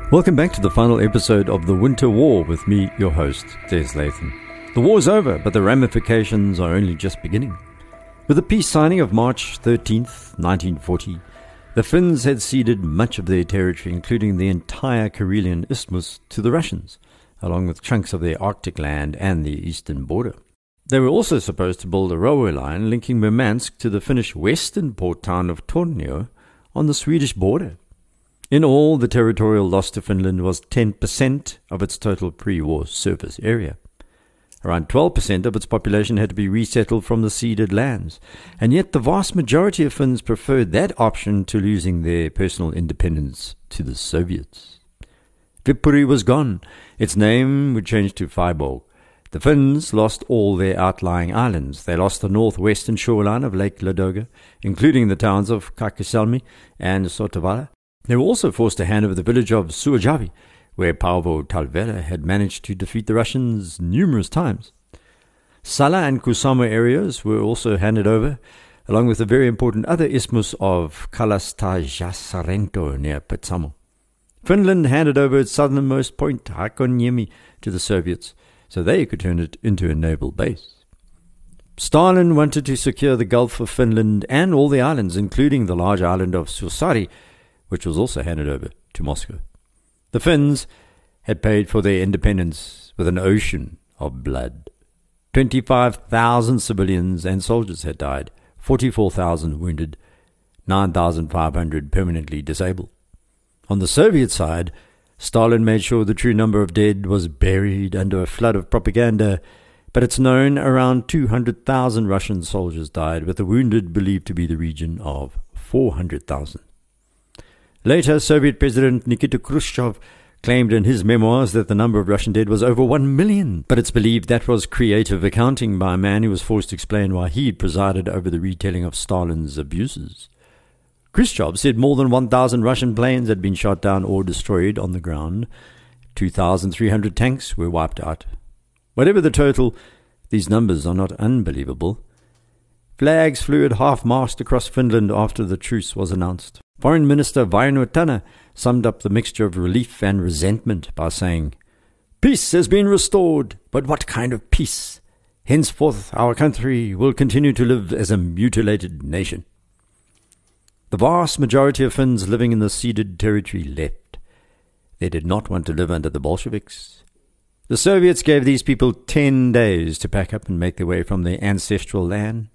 Welcome back to the final episode of The Winter War with me, your host, Des Latham. The war's over, but the ramifications are only just beginning. With the peace signing of March 13th, 1940, the Finns had ceded much of their territory, including the entire Karelian Isthmus, to the Russians, along with chunks of their Arctic land and the eastern border. They were also supposed to build a railway line linking Murmansk to the Finnish western port town of Tornio on the Swedish border. In all, the territorial loss to Finland was 10% of its total pre-war surface area. Around 12% of its population had to be resettled from the ceded lands, and yet the vast majority of Finns preferred that option to losing their personal independence to the Soviets. Viipuri was gone. Its name would change to Vyborg. The Finns lost all their outlying islands. They lost the northwestern shoreline of Lake Ladoga, including the towns of Kaakkois-Salmi and Sotavara. They were also forced to hand over the village of Suojärvi, where Paavo Talvela had managed to defeat the Russians numerous times. Salla and Kuusamo areas were also handed over, along with the very important other isthmus of Kalastajärvi near Petsamo. Finland handed over its southernmost point, Hakoniemi, to the Soviets, so they could turn it into a naval base. Stalin wanted to secure the Gulf of Finland and all the islands, including the large island of Suosari, which was also handed over to Moscow. The Finns had paid for their independence with an ocean of blood. 25,000 civilians and soldiers had died, 44,000 wounded, 9,500 permanently disabled. On the Soviet side, Stalin made sure the true number of dead was buried under a flood of propaganda, but it's known around 200,000 Russian soldiers died, with the wounded believed to be the region of 400,000. Later, Soviet President Nikita Khrushchev claimed in his memoirs that the number of Russian dead was over 1 million, but it's believed that was creative accounting by a man who was forced to explain why he'd presided over the retelling of Stalin's abuses. Khrushchev said more than 1,000 Russian planes had been shot down or destroyed on the ground. 2,300 tanks were wiped out. Whatever the total, these numbers are not unbelievable. Flags flew at half-mast across Finland after the truce was announced. Foreign Minister Väinö Tanne summed up the mixture of relief and resentment by saying, "Peace has been restored, but what kind of peace? Henceforth our country will continue to live as a mutilated nation." The vast majority of Finns living in the ceded territory left. They did not want to live under the Bolsheviks. The Soviets gave these people 10 days to pack up and make their way from their ancestral land.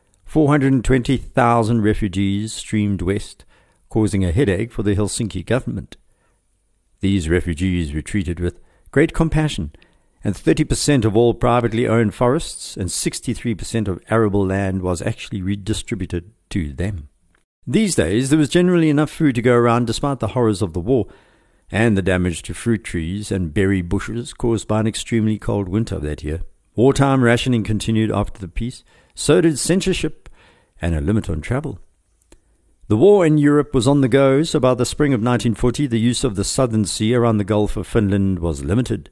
420,000 refugees streamed west, causing a headache for the Helsinki government. These refugees retreated with great compassion, and 30% of all privately owned forests and 63% of arable land was actually redistributed to them. These days, there was generally enough food to go around despite the horrors of the war and the damage to fruit trees and berry bushes caused by an extremely cold winter that year. Wartime rationing continued after the peace, so did censorship and a limit on travel. The war in Europe was on the go, so by the spring of 1940, the use of the Southern Sea around the Gulf of Finland was limited.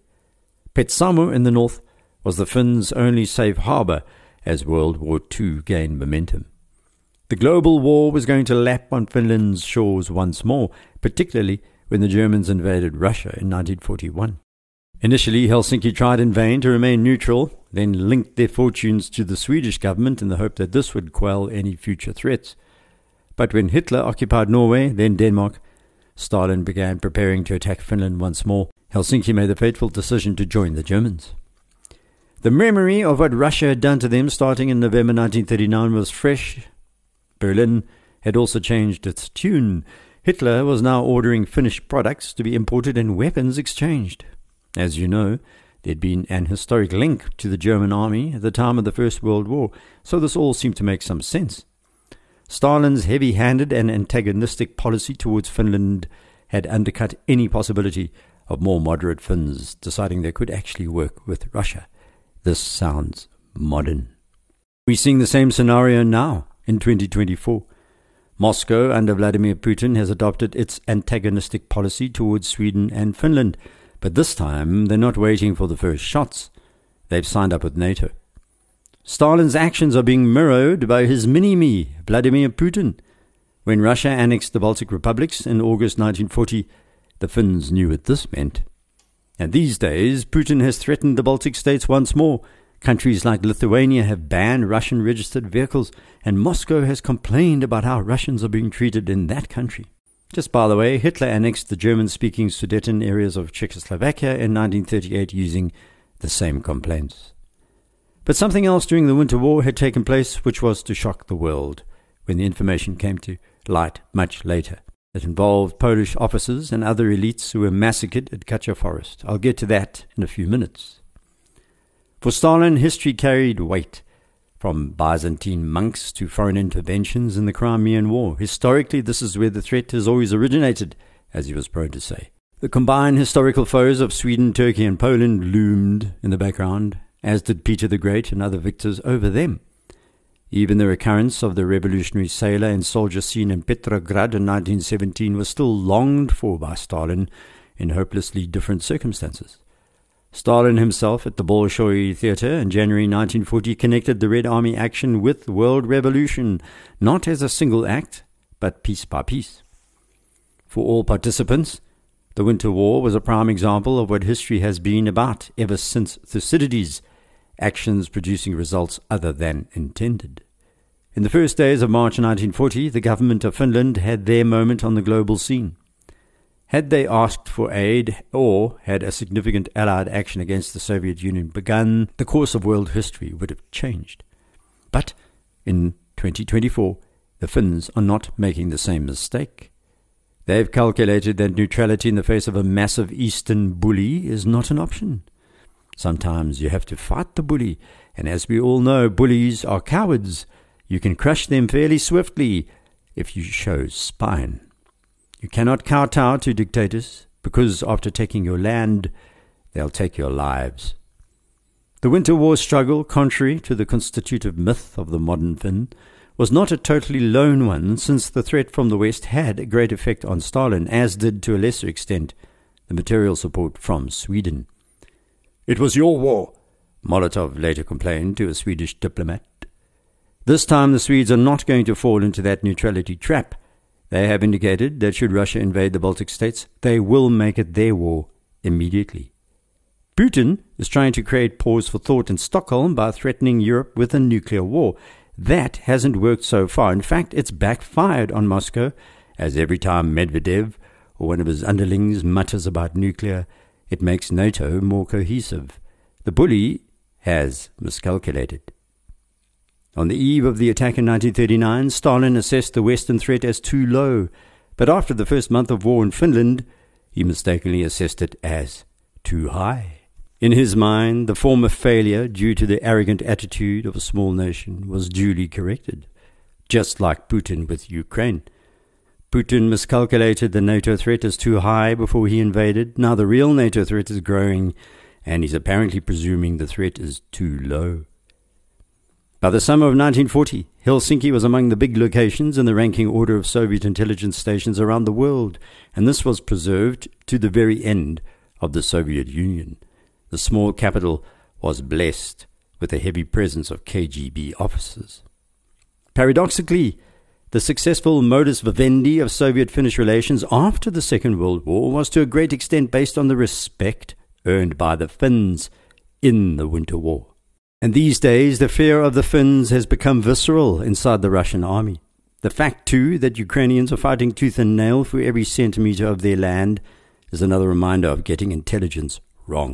Petsamo in the north was the Finns' only safe harbour as World War II gained momentum. The global war was going to lap on Finland's shores once more, particularly when the Germans invaded Russia in 1941. Initially, Helsinki tried in vain to remain neutral, then linked their fortunes to the Swedish government in the hope that this would quell any future threats. But when Hitler occupied Norway, then Denmark, Stalin began preparing to attack Finland once more. Helsinki made the fateful decision to join the Germans. The memory of what Russia had done to them starting in November 1939 was fresh. Berlin had also changed its tune. Hitler was now ordering Finnish products to be imported and weapons exchanged. As you know, there'd been an historic link to the German army at the time of the First World War, so this all seemed to make some sense. Stalin's heavy-handed and antagonistic policy towards Finland had undercut any possibility of more moderate Finns deciding they could actually work with Russia. This sounds modern. We're seeing the same scenario now in 2024. Moscow, under Vladimir Putin, has adopted its antagonistic policy towards Sweden and Finland, but this time they're not waiting for the first shots. They've signed up with NATO. Stalin's actions are being mirrored by his mini-me, Vladimir Putin. When Russia annexed the Baltic republics in August 1940, The Finns knew what this meant. And these days, Putin has threatened the Baltic states once more. Countries like Lithuania have banned Russian-registered vehicles, and Moscow has complained about how Russians are being treated in that country. Just by the way, Hitler annexed the German-speaking Sudeten areas of Czechoslovakia in 1938 using the same complaints. But something else during the Winter War had taken place which was to shock the world when the information came to light much later. It involved Polish officers and other elites who were massacred at Kacha Forest. I'll get to that in a few minutes. For Stalin, history carried weight, from Byzantine monks to foreign interventions in the Crimean War. Historically, this is where the threat has always originated, as he was prone to say. The combined historical foes of Sweden, Turkey and Poland loomed in the background, as did Peter the Great and other victors over them. Even the recurrence of the revolutionary sailor and soldier scene in Petrograd in 1917 was still longed for by Stalin in hopelessly different circumstances. Stalin himself at the Bolshoi Theatre in January 1940 connected the Red Army action with world revolution, not as a single act, but piece by piece. For all participants, the Winter War was a prime example of what history has been about ever since Thucydides, actions producing results other than intended. In the first days of March 1940, the government of Finland had their moment on the global scene. Had they asked for aid or had a significant Allied action against the Soviet Union begun, the course of world history would have changed. But in 2024, the Finns are not making the same mistake. They've calculated that neutrality in the face of a massive eastern bully is not an option. Sometimes you have to fight the bully, and as we all know, bullies are cowards. You can crush them fairly swiftly if you show spine. You cannot kowtow to dictators, because after taking your land, they'll take your lives. The Winter War struggle, contrary to the constitutive myth of the modern Finn, was not a totally lone one, since the threat from the West had a great effect on Stalin, as did to a lesser extent the material support from Sweden. "It was your war," Molotov later complained to a Swedish diplomat. This time the Swedes are not going to fall into that neutrality trap. They have indicated that should Russia invade the Baltic states, they will make it their war immediately. Putin is trying to create pause for thought in Stockholm by threatening Europe with a nuclear war. That hasn't worked so far. In fact, it's backfired on Moscow, as every time Medvedev or one of his underlings mutters about nuclear, it makes NATO more cohesive. The bully has miscalculated. On the eve of the attack in 1939, Stalin assessed the Western threat as too low, but after the first month of war in Finland, he mistakenly assessed it as too high. In his mind, the former failure due to the arrogant attitude of a small nation was duly corrected, just like Putin with Ukraine. Putin miscalculated the NATO threat as too high before he invaded. Now the real NATO threat is growing, and he's apparently presuming the threat is too low. By the summer of 1940, Helsinki was among the big locations in the ranking order of Soviet intelligence stations around the world, and this was preserved to the very end of the Soviet Union. The small capital was blessed with a heavy presence of KGB officers. Paradoxically, the successful modus vivendi of Soviet-Finnish relations after the Second World War was to a great extent based on the respect earned by the Finns in the Winter War. And these days, the fear of the Finns has become visceral inside the Russian army. The fact, too, that Ukrainians are fighting tooth and nail for every centimeter of their land is another reminder of getting intelligence wrong.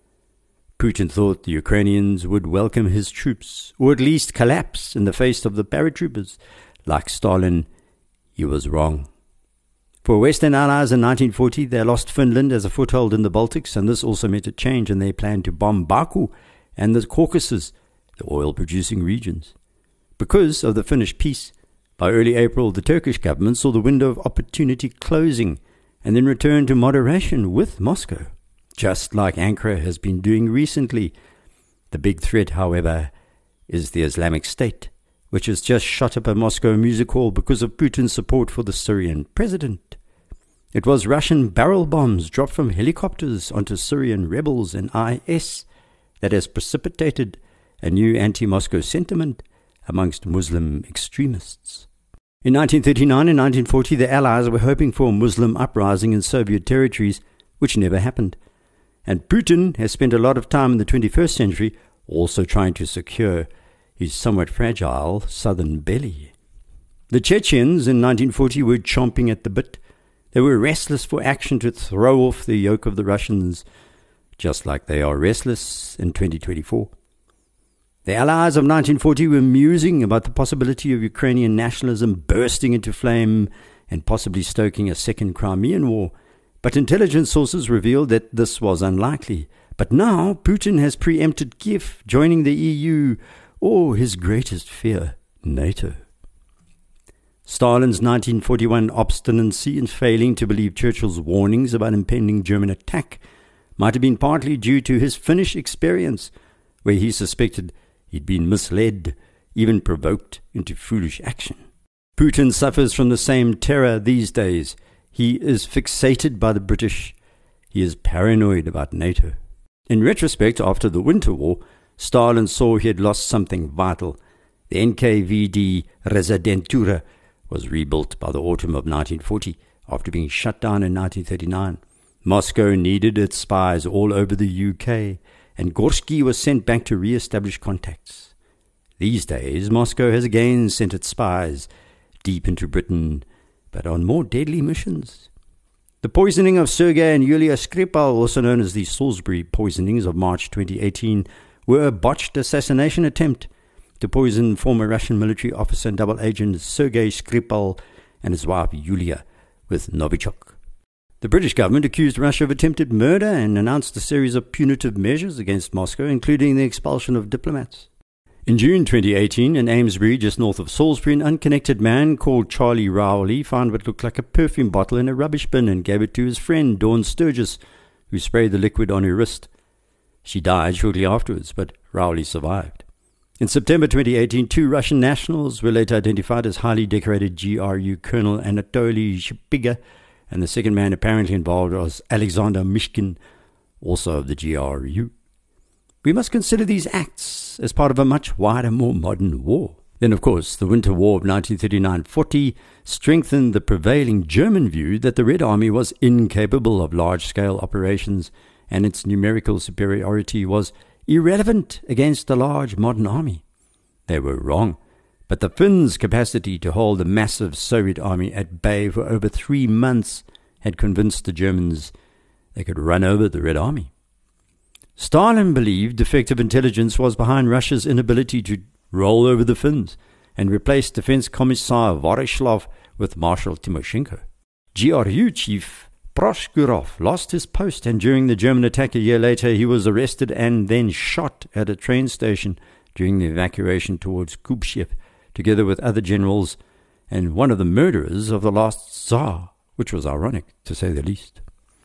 Putin thought the Ukrainians would welcome his troops, or at least collapse in the face of the paratroopers. Like Stalin, he was wrong. For Western allies in 1940, they lost Finland as a foothold in the Baltics, and this also meant a change in their plan to bomb Baku and the Caucasus, the oil-producing regions. Because of the Finnish peace, by early April, the Turkish government saw the window of opportunity closing and then returned to moderation with Moscow, just like Ankara has been doing recently. The big threat, however, is the Islamic State, which has just shot up a Moscow music hall because of Putin's support for the Syrian president. It was Russian barrel bombs dropped from helicopters onto Syrian rebels and IS that has precipitated a new anti-Moscow sentiment amongst Muslim extremists. In 1939 and 1940, the Allies were hoping for a Muslim uprising in Soviet territories, which never happened. And Putin has spent a lot of time in the 21st century also trying to secure his somewhat fragile southern belly. The Chechens in 1940 were chomping at the bit. They were restless for action to throw off the yoke of the Russians, just like they are restless in 2024. The Allies of 1940 were musing about the possibility of Ukrainian nationalism bursting into flame and possibly stoking a second Crimean war, but intelligence sources revealed that this was unlikely. But now Putin has preempted Kiev joining the EU, or his greatest fear, NATO. Stalin's 1941 obstinacy in failing to believe Churchill's warnings about impending German attack might have been partly due to his Finnish experience, where he suspected he'd been misled, even provoked into foolish action. Putin suffers from the same terror these days. He is fixated by the British. He is paranoid about NATO. In retrospect, after the Winter War, Stalin saw he had lost something vital. The NKVD Rezidentura was rebuilt by the autumn of 1940 after being shut down in 1939. Moscow needed its spies all over the UK, and Gorsky was sent back to re-establish contacts. These days, Moscow has again sent its spies deep into Britain, but on more deadly missions. The poisoning of Sergei and Yulia Skripal, also known as the Salisbury poisonings of March 2018, were a botched assassination attempt to poison former Russian military officer and double agent Sergei Skripal and his wife Yulia with Novichok. The British government accused Russia of attempted murder and announced a series of punitive measures against Moscow, including the expulsion of diplomats. In June 2018, in Amesbury, just north of Salisbury, an unconnected man called Charlie Rowley found what looked like a perfume bottle in a rubbish bin and gave it to his friend, Dawn Sturgis, who sprayed the liquid on her wrist. She died shortly afterwards, but Rowley survived. In September 2018, 2 Russian nationals were later identified as highly decorated GRU Colonel Anatoly Shipiga, and the second man apparently involved was Alexander Mishkin, also of the GRU. We must consider these acts as part of a much wider, more modern war. Then, of course, the Winter War of 1939-40 strengthened the prevailing German view that the Red Army was incapable of large-scale operations and its numerical superiority was irrelevant against a large modern army. They were wrong, but the Finns' capacity to hold the massive Soviet army at bay for over 3 months had convinced the Germans they could run over the Red Army. Stalin believed defective intelligence was behind Russia's inability to roll over the Finns and replace Defense Commissar Voroshilov with Marshal Timoshenko. GRU chief Proshkurov lost his post, and during the German attack a year later, he was arrested and then shot at a train station during the evacuation towards Kubchev, together with other generals and one of the murderers of the last Tsar, which was ironic, to say the least.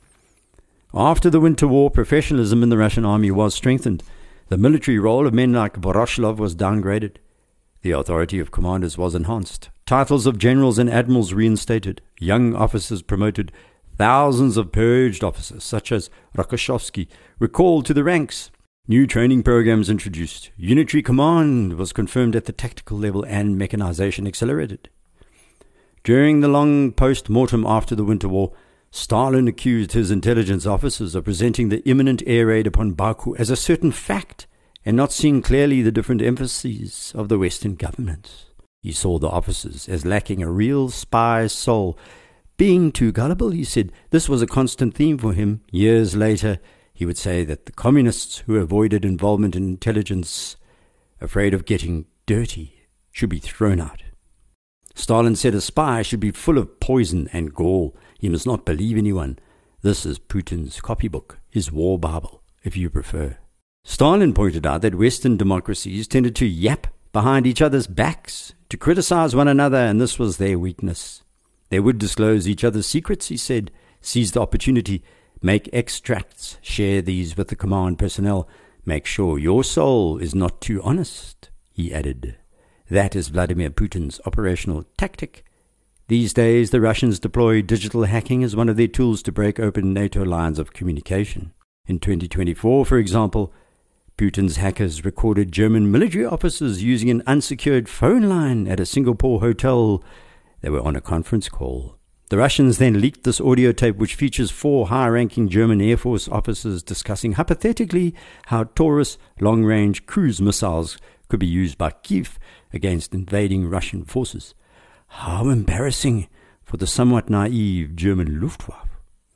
After the Winter War, professionalism in the Russian army was strengthened. The military role of men like Voroshilov was downgraded. The authority of commanders was enhanced. Titles of generals and admirals reinstated. Young officers promoted. Thousands of purged officers, such as Rokossovsky, were called to the ranks. New training programs introduced. Unitary command was confirmed at the tactical level and mechanization accelerated. During the long post-mortem after the Winter War, Stalin accused his intelligence officers of presenting the imminent air raid upon Baku as a certain fact and not seeing clearly the different emphases of the Western governments. He saw the officers as lacking a real spy soul. Being too gullible, he said. This was a constant theme for him. Years later, he would say that the communists who avoided involvement in intelligence, afraid of getting dirty, should be thrown out. Stalin said a spy should be full of poison and gall. He must not believe anyone. This is Putin's copybook, his war Bible, if you prefer. Stalin pointed out that Western democracies tended to yap behind each other's backs, to criticize one another, and this was their weakness. They would disclose each other's secrets, he said, seize the opportunity, make extracts, share these with the command personnel, make sure your soul is not too honest, he added. That is Vladimir Putin's operational tactic. These days, the Russians deploy digital hacking as one of their tools to break open NATO lines of communication. In 2024, for example, Putin's hackers recorded German military officers using an unsecured phone line at a Singapore hotel They were on a conference call. The Russians then leaked this audio tape, which features 4 high-ranking German Air Force officers discussing hypothetically how Taurus long-range cruise missiles could be used by Kiev against invading Russian forces. How embarrassing for the somewhat naive German Luftwaffe.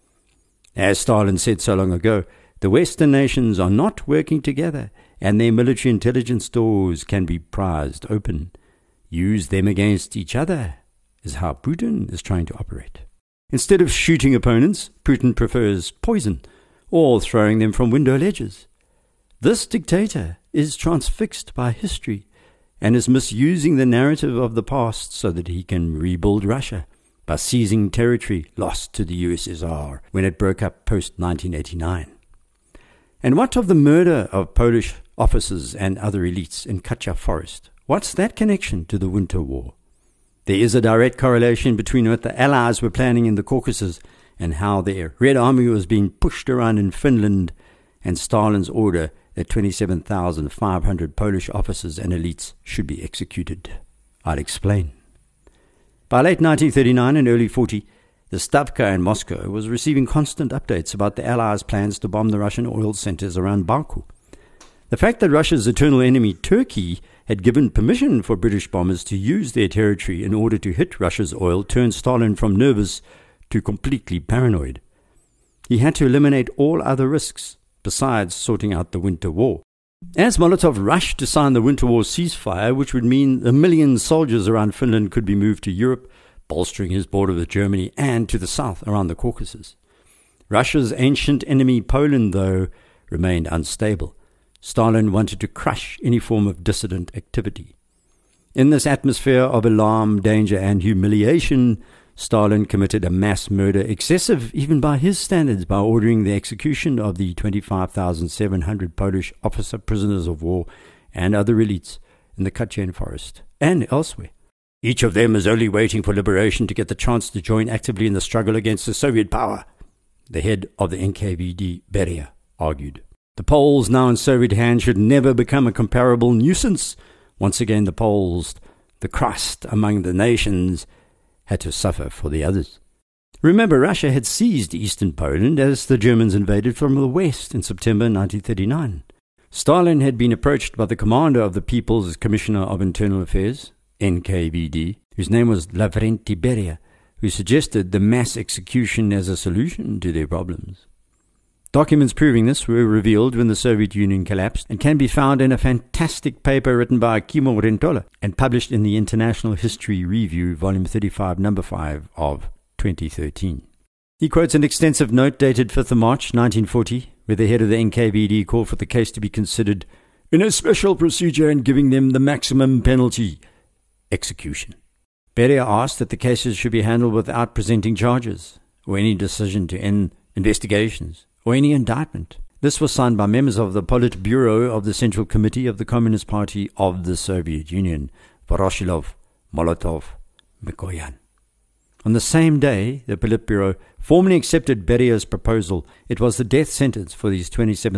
As Stalin said so long ago, the Western nations are not working together, and their military intelligence doors can be prized open. Use them against each other is how Putin is trying to operate. Instead of shooting opponents, Putin prefers poison or throwing them from window ledges. This dictator is transfixed by history and is misusing the narrative of the past so that he can rebuild Russia by seizing territory lost to the USSR when it broke up post-1989. And what of the murder of Polish officers and other elites in Kacha Forest? What's that connection to the Winter War? There is a direct correlation between what the Allies were planning in the Caucasus and how their Red Army was being pushed around in Finland, and Stalin's order that 27,500 Polish officers and elites should be executed. I'll explain. By late 1939 and early 40, the Stavka in Moscow was receiving constant updates about the Allies' plans to bomb the Russian oil centers around Baku. The fact that Russia's eternal enemy, Turkey, had given permission for British bombers to use their territory in order to hit Russia's oil turned Stalin from nervous to completely paranoid. He had to eliminate all other risks, besides sorting out the Winter War. As Molotov rushed to sign the Winter War ceasefire, which would mean 1 million soldiers around Finland could be moved to Europe, bolstering his border with Germany, and to the south around the Caucasus. Russia's ancient enemy Poland, though, remained unstable. Stalin wanted to crush any form of dissident activity. In this atmosphere of alarm, danger, and humiliation, Stalin committed a mass murder, excessive even by his standards, by ordering the execution of the 25,700 Polish officer prisoners of war and other elites in the Kachen forest and elsewhere. Each of them is only waiting for liberation to get the chance to join actively in the struggle against the Soviet power, the head of the NKVD, Beria, argued. The Poles, now in Soviet hands, should never become a comparable nuisance. Once again, the Poles, the crust among the nations, had to suffer for the others. Remember, Russia had seized eastern Poland as the Germans invaded from the west in September 1939. Stalin had been approached by the commander of the People's Commissioner of Internal Affairs, NKVD, whose name was Lavrenti Beria, who suggested the mass execution as a solution to their problems. Documents proving this were revealed when the Soviet Union collapsed and can be found in a fantastic paper written by Kimo Rentola and published in the International History Review, Volume 35, Number 5 of 2013. He quotes an extensive note dated 5th of March 1940, where the head of the NKVD called for the case to be considered in a special procedure and giving them the maximum penalty, execution. Beria asked that the cases should be handled without presenting charges or any decision to end investigations or any indictment. This was signed by members of the Politburo of the Central Committee of the Communist Party of the Soviet Union, Voroshilov, Molotov, Mikoyan. On the same day, the Politburo formally accepted Beria's proposal. It was the death sentence for these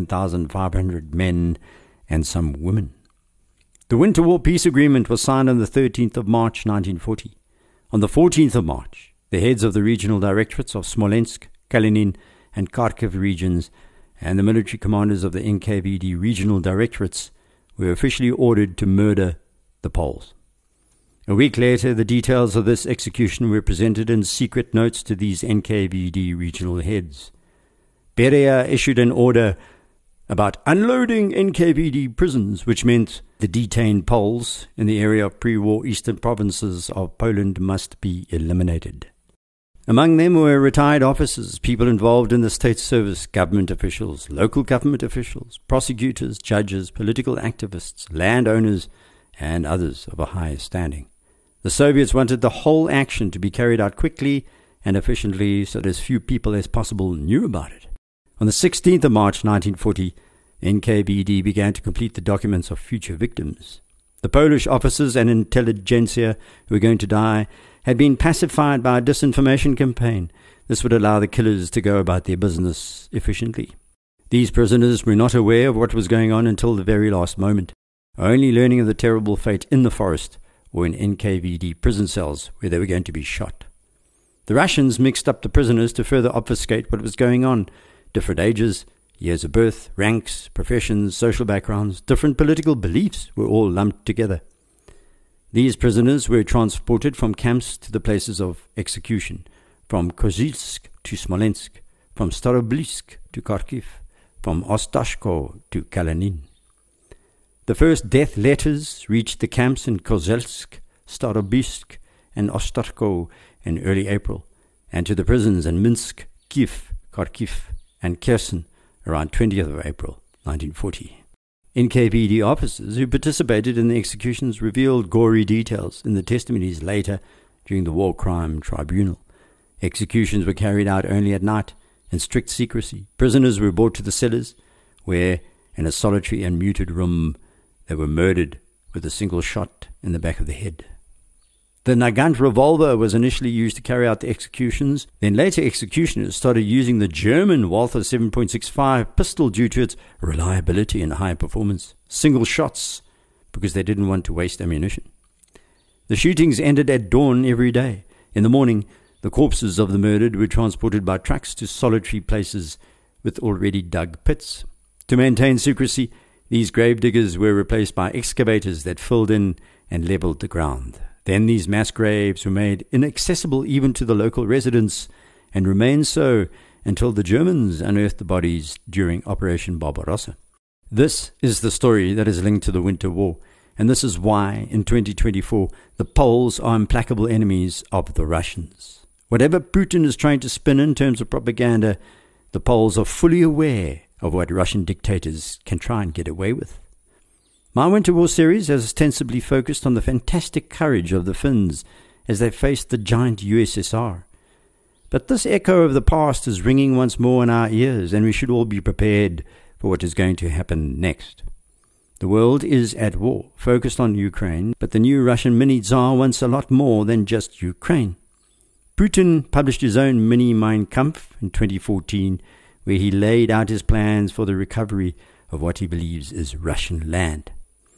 27,500 men and some women. The Winter War Peace Agreement was signed on the 13th of March 1940. On the 14th of March, the heads of the regional directorates of Smolensk, Kalinin, and Kharkiv regions and the military commanders of the NKVD regional directorates were officially ordered to murder the Poles. A week later, the details of this execution were presented in secret notes to these NKVD regional heads. Beria issued an order about unloading NKVD prisons, which meant the detained Poles in the area of pre-war eastern provinces of Poland must be eliminated. Among them were retired officers, people involved in the state service, government officials, local government officials, prosecutors, judges, political activists, landowners, and others of a higher standing. The Soviets wanted the whole action to be carried out quickly and efficiently so that as few people as possible knew about it. On the 16th of March 1940, NKVD began to complete the documents of future victims. The Polish officers and intelligentsia who were going to die had been pacified by a disinformation campaign. This would allow the killers to go about their business efficiently. These prisoners were not aware of what was going on until the very last moment, only learning of the terrible fate in the forest or in NKVD prison cells where they were going to be shot. The Russians mixed up the prisoners to further obfuscate what was going on. Different ages, years of birth, ranks, professions, social backgrounds, different political beliefs were all lumped together. These prisoners were transported from camps to the places of execution, from Kozielsk to Smolensk, from Staroblisk to Kharkiv, from Ostashko to Kalinin. The first death letters reached the camps in Kozelsk, Starobisk, and Ostashko in early April, and to the prisons in Minsk, Kiev, Kharkiv, and Kherson around 20th of April, 1940. NKVD officers who participated in the executions revealed gory details in the testimonies later during the War Crime Tribunal. Executions were carried out only at night, in strict secrecy. Prisoners were brought to the cellars, where, in a solitary and muted room, they were murdered with a single shot in the back of the head. The Nagant revolver was initially used to carry out the executions. Then later executioners started using the German Walther 7.65 pistol due to its reliability and high performance. Single shots, because they didn't want to waste ammunition. The shootings ended at dawn every day. In the morning, the corpses of the murdered were transported by trucks to solitary places with already dug pits. To maintain secrecy, these gravediggers were replaced by excavators that filled in and leveled the ground. Then these mass graves were made inaccessible even to the local residents, and remained so until the Germans unearthed the bodies during Operation Barbarossa. This is the story that is linked to the Winter War, and this is why, in 2024, the Poles are implacable enemies of the Russians. Whatever Putin is trying to spin in terms of propaganda, the Poles are fully aware of what Russian dictators can try and get away with. My Winter War series has ostensibly focused on the fantastic courage of the Finns as they faced the giant USSR. But this echo of the past is ringing once more in our ears, and we should all be prepared for what is going to happen next. The world is at war, focused on Ukraine, but the new Russian mini-Tsar wants a lot more than just Ukraine. Putin published his own mini Mein Kampf in 2014, where he laid out his plans for the recovery of what he believes is Russian land.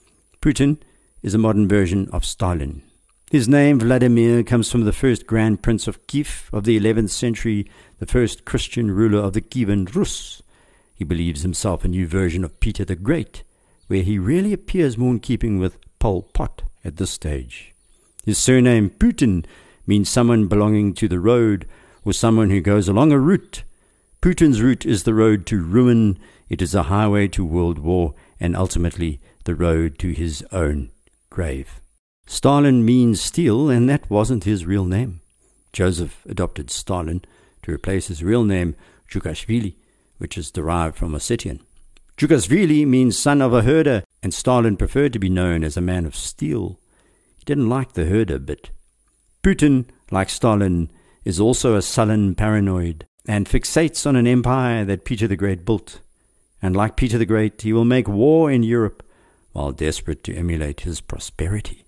Putin is a modern version of Stalin. His name, Vladimir, comes from the first Grand Prince of Kiev of the 11th century, the first Christian ruler of the Kievan Rus. He believes himself a new version of Peter the Great, where he really appears more in keeping with Pol Pot at this stage. His surname, Putin, means someone belonging to the road, or someone who goes along a route. Putin's route is the road to ruin. It is a highway to world war, and ultimately the road to his own grave. Stalin means steel, and that wasn't his real name. Joseph adopted Stalin to replace his real name, Zhukashvili, which is derived from Ossetian. Zhukashvili means son of a herder, and Stalin preferred to be known as a man of steel. He didn't like the herder bit. Putin, like Stalin, is also a sullen paranoid and fixates on an empire that Peter the Great built. And like Peter the Great, he will make war in Europe while desperate to emulate his prosperity.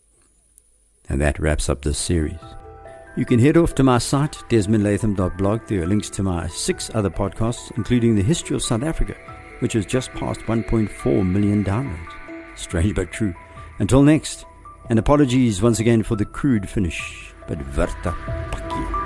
And that wraps up this series. You can head off to my site, desmondlatham.blog. There are links to my 6 other podcasts, including the history of South Africa, which has just passed 1.4 million downloads. Strange but true. Until next, and apologies once again for the crude finish, but Verta Paki.